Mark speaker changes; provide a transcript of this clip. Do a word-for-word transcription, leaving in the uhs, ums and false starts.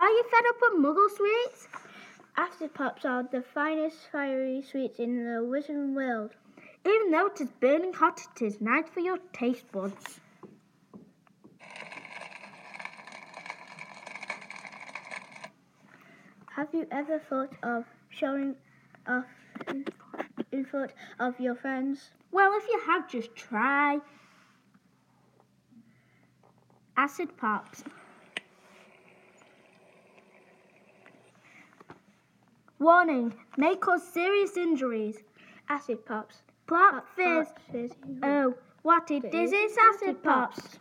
Speaker 1: you fed up with Muggle sweets?
Speaker 2: Acid Pops are the finest fiery sweets in the wizarding world.
Speaker 1: Even though it is burning hot, it is nice for your taste buds.
Speaker 2: Have you ever thought of showing off in front of your friends?
Speaker 1: Well, if you have, just try Acid Pops. Warning, may cause serious injuries.
Speaker 2: Acid Pops.
Speaker 1: Plot fizz.
Speaker 2: Pops fizz.
Speaker 1: Oh, what it is is Acid Pops.